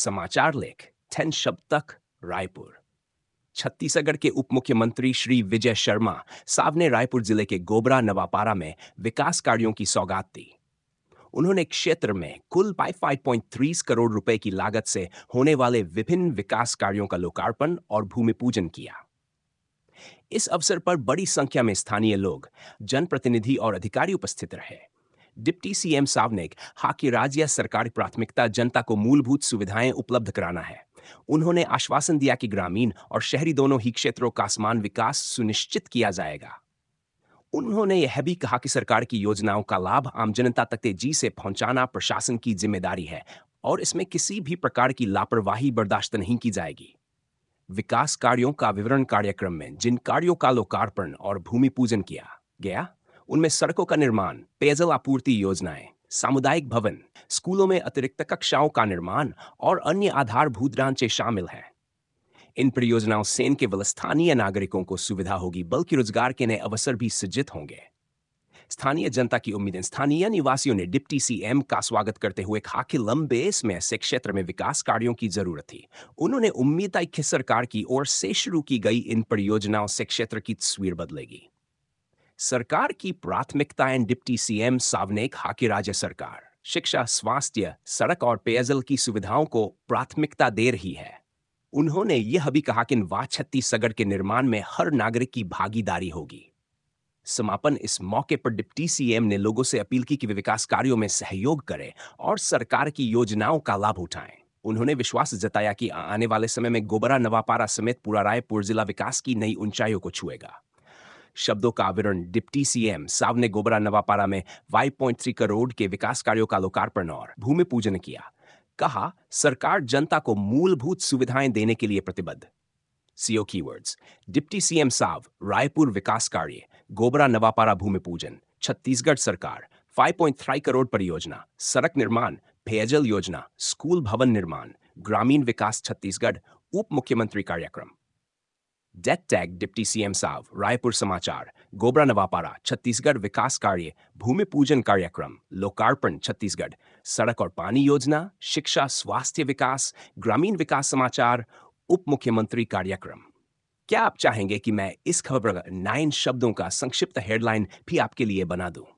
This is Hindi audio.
समाचार लेख 10 शब्द तक रायपुर। छत्तीसगढ़ के उप मुख्यमंत्री श्री विजय शर्मा साहब ने रायपुर जिले के गोबरा नवापारा में विकास कार्यों की सौगात दी। उन्होंने क्षेत्र में कुल 5.3 करोड़ रुपए की लागत से होने वाले विभिन्न विकास कार्यों का लोकार्पण और भूमि पूजन किया। इस अवसर पर बड़ी संख्या में स्थानीय लोग, जनप्रतिनिधि और अधिकारी उपस्थित रहे। डिप्टी सीएम साहब ने कहा कि राज्य सरकार की प्राथमिकता जनता को मूलभूत सुविधाएं उपलब्ध कराना है। उन्होंने आश्वासन दिया कि ग्रामीण और शहरी दोनों ही क्षेत्रों का समान विकास सुनिश्चित किया जाएगा। उन्होंने यह भी कहा कि सरकार की योजनाओं का लाभ आम जनता तक तेजी से पहुंचाना प्रशासन की जिम्मेदारी है और इसमें किसी भी प्रकार की लापरवाही बर्दाश्त नहीं की जाएगी। विकास कार्यों का विवरण कार्यक्रम में जिन कार्यों का लोकार्पण और भूमि पूजन किया गया, उनमें सड़कों का निर्माण, पेयजल आपूर्ति योजनाएं, सामुदायिक भवन, स्कूलों में अतिरिक्त कक्षाओं का निर्माण और अन्य आधारभूत ढांचे शामिल हैं। इन परियोजनाओं से न केवल स्थानीय नागरिकों को सुविधा होगी, बल्कि रोजगार के नए अवसर भी सृजित होंगे। स्थानीय जनता की उम्मीदें स्थानीय निवासियों ने डिप्टी सीएम का स्वागत करते हुए कहा कि लंबे समय से क्षेत्र में विकास कार्यों की जरूरत थी। उन्होंने उम्मीद है कि सरकार की ओर से शुरू की गई इन परियोजनाओं से क्षेत्र की तस्वीर बदलेगी। सरकार की प्राथमिकताएं डिप्टी सीएम साहब ने कहा कि राज्य सरकार शिक्षा, स्वास्थ्य, सड़क और पेयजल की सुविधाओं को प्राथमिकता दे रही है। उन्होंने यह भी कहा कि नवा छत्तीसगढ़ के निर्माण में हर नागरिक की भागीदारी होगी। समापन इस मौके पर डिप्टी सीएम ने लोगों से अपील की कि वे विकास कार्यों में सहयोग करें और सरकार की योजनाओं का लाभ उठाएं। उन्होंने विश्वास जताया कि आने वाले समय में गोबरा नवापारा समेत पूरा रायपुर जिला विकास की नई ऊंचाइयों को छुएगा। शब्दों का आवरण डिप्टी सीएम साहब ने गोबरा नवापारा में 5.3 करोड़ के विकास कार्यों का लोकार्पण और भूमि पूजन किया। कहा, सरकार जनता को मूलभूत सुविधाएं देने के लिए प्रतिबद्ध। सीओ कीवर्ड्स: डिप्टी सीएम साहब, रायपुर विकास कार्य, गोबरा नवापारा भूमि पूजन, छत्तीसगढ़ सरकार, 5.3 करोड़ परियोजना, सड़क निर्माण, पेयजल योजना, स्कूल भवन निर्माण, ग्रामीण विकास छत्तीसगढ़, उप मुख्यमंत्री कार्यक्रम। डेट टैग डिप्टी सीएम साहब, रायपुर समाचार, गोबरा नवापारा, छत्तीसगढ़ विकास कार्य, भूमि पूजन कार्यक्रम, लोकार्पण छत्तीसगढ़, सड़क और पानी योजना, शिक्षा, स्वास्थ्य विकास, ग्रामीण विकास समाचार, उप मुख्यमंत्री कार्यक्रम। क्या आप चाहेंगे कि मैं इस खबर 9 शब्दों का संक्षिप्त हेडलाइन भी आपके लिए बना दूं?